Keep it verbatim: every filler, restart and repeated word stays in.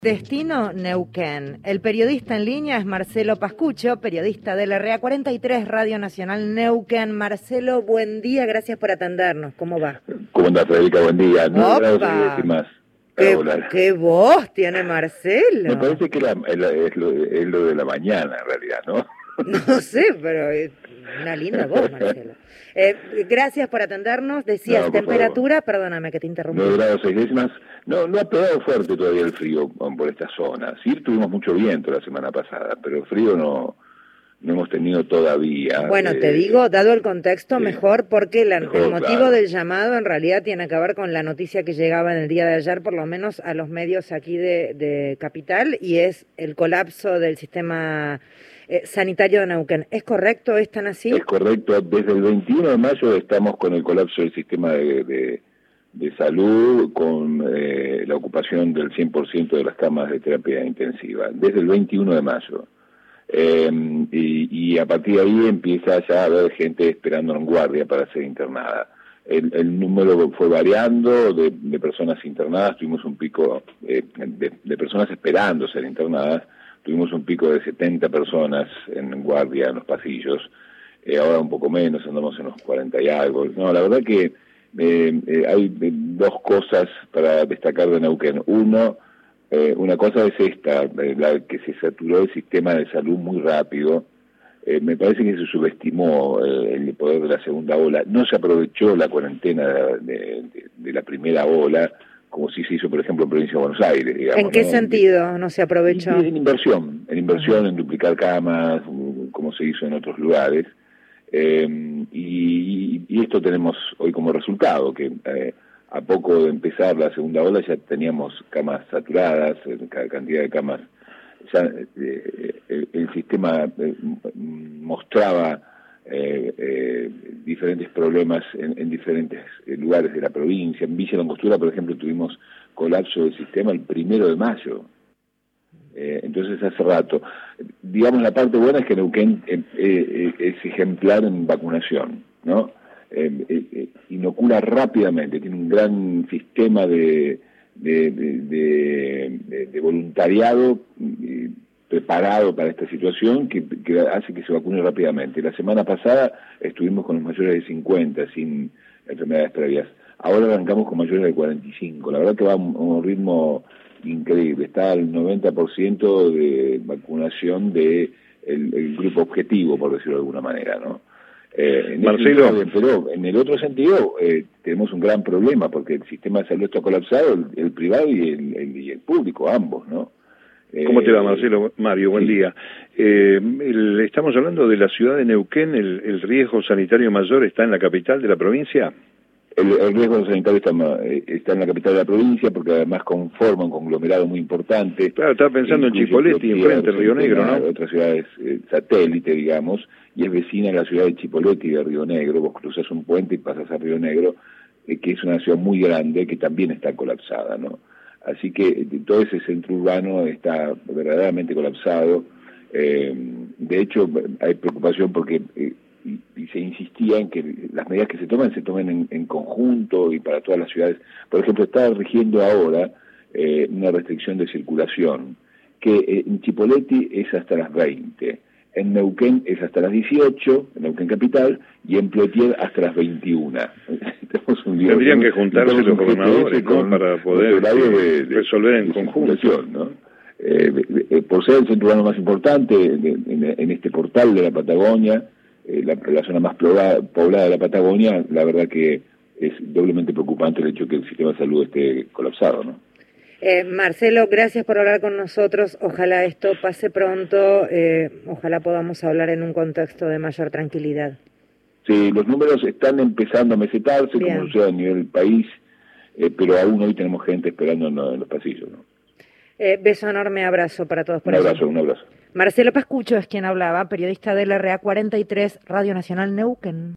Destino Neuquén. El periodista en línea es Marcelo Pascucho, periodista del R A cuarenta y tres, Radio Nacional Neuquén. Marcelo, buen día, gracias por atendernos. ¿Cómo va? ¿Cómo anda, Federica? Buen día. No grados más. ¿Qué, ¿Qué voz tiene Marcelo? Me parece que la, es, es, lo, es lo de la mañana, en realidad, ¿no? No sé, pero es una linda voz, Marcelo. Eh, gracias por atendernos. Decías, no, temperatura, favor. Perdóname que te interrumpí. nueve grados seis décimas. No, no ha pegado fuerte todavía el frío por esta zona. Sí tuvimos mucho viento la semana pasada, pero el frío no, no hemos tenido todavía. Bueno, eh, te digo, dado el contexto, sí, mejor, porque la, mejor, el motivo claro. del llamado en realidad tiene que ver con la noticia que llegaba en el día de ayer, por lo menos a los medios aquí de, de Capital, y es el colapso del sistema eh, sanitario de Neuquén. ¿Es correcto? ¿Es tan así? Es correcto. Desde el veintiuno de mayo estamos con el colapso del sistema de... de de salud, con eh, la ocupación del cien por ciento de las camas de terapia intensiva, desde el veintiuno de mayo. Eh, y, y a partir de ahí empieza ya a haber gente esperando en guardia para ser internada. El, el número fue variando de, de personas internadas, tuvimos un pico eh, de, de personas esperando ser internadas, tuvimos un pico de setenta personas en guardia en los pasillos, eh, ahora un poco menos, andamos en los cuarenta y algo. No, la verdad que Eh, eh, hay eh, dos cosas para destacar de Neuquén. Uno, eh, una cosa es esta, eh, la que se saturó el sistema de salud muy rápido. Eh, me parece que se subestimó eh, el poder de la segunda ola. No se aprovechó la cuarentena de, de, de la primera ola, como sí se hizo, por ejemplo, en Provincia de Buenos Aires. Digamos, ¿En qué ¿no? sentido no se aprovechó? En, en inversión, en inversión, uh-huh. en duplicar camas, como se hizo en otros lugares. Eh, y, y esto tenemos hoy como resultado, que eh, a poco de empezar la segunda ola ya teníamos camas saturadas, cantidad de camas, ya eh, el, el sistema eh, mostraba eh, eh, diferentes problemas en, en diferentes lugares de la provincia. En Villa Langostura, por ejemplo, tuvimos colapso del sistema el primero de mayo. Eh, entonces hace rato, digamos, la parte buena es que Neuquén eh, eh, es ejemplar en vacunación, ¿no? Eh, eh, inocula rápidamente, tiene un gran sistema de, de, de, de, de, de voluntariado eh, preparado para esta situación que, que hace que se vacune rápidamente. La semana pasada estuvimos con los mayores de cincuenta sin enfermedades previas, ahora arrancamos con mayores de cuarenta y cinco, la verdad que va a un, a un ritmo increíble, está al noventa por ciento de vacunación de el, el grupo objetivo, por decirlo de alguna manera, ¿no? Eh, en Marcelo, sentido, pero en el otro sentido eh, tenemos un gran problema porque el sistema de salud está colapsado, el, el privado y el, el, y el público, ambos, ¿no? ¿Cómo te va, Marcelo? Mario, buen sí. día. Eh, el, estamos hablando de la ciudad de Neuquén, el, el riesgo sanitario mayor está en la capital de la provincia. El, el riesgo sanitario está, está en la capital de la provincia porque además conforma un conglomerado muy importante. Claro, estaba pensando en Chipoleti, enfrente de Río Negro, ¿no? Otras ciudades eh, satélite, digamos, y es vecina de la ciudad de Chipoleti de Río Negro. Vos cruzas un puente y pasas a Río Negro, eh, que es una ciudad muy grande que también está colapsada, ¿no? Así que eh, todo ese centro urbano está verdaderamente colapsado. Eh, de hecho, hay preocupación porque... Eh, Y, y se insistía en que las medidas que se toman se tomen en, en conjunto y para todas las ciudades. Por ejemplo, está rigiendo ahora eh, una restricción de circulación que eh, en Chipoleti es hasta las veinte, en Neuquén es hasta las dieciocho, en Neuquén Capital, y en Plotier hasta las veintiuna. un lío, Tendrían que juntarse los gobernadores, ¿no? Para poder de, de, resolver en conjunto, ¿no? Eh, eh, por ser el centro urbano más importante de, en, en este portal de la Patagonia, Eh, la, la zona más poblada, poblada de la Patagonia, la verdad que es doblemente preocupante el hecho que el sistema de salud esté colapsado, ¿no? Eh, Marcelo, gracias por hablar con nosotros. Ojalá esto pase pronto, eh, ojalá podamos hablar en un contexto de mayor tranquilidad. Sí, los números están empezando a mesetarse, Bien. como sucede a nivel del país, eh, pero aún hoy tenemos gente esperando en, en los pasillos, ¿no? Eh, beso enorme, abrazo para todos por Un allí. abrazo, un abrazo. Marcelo Pascucho es quien hablaba, periodista del R A cuarenta y tres, Radio Nacional Neuquén.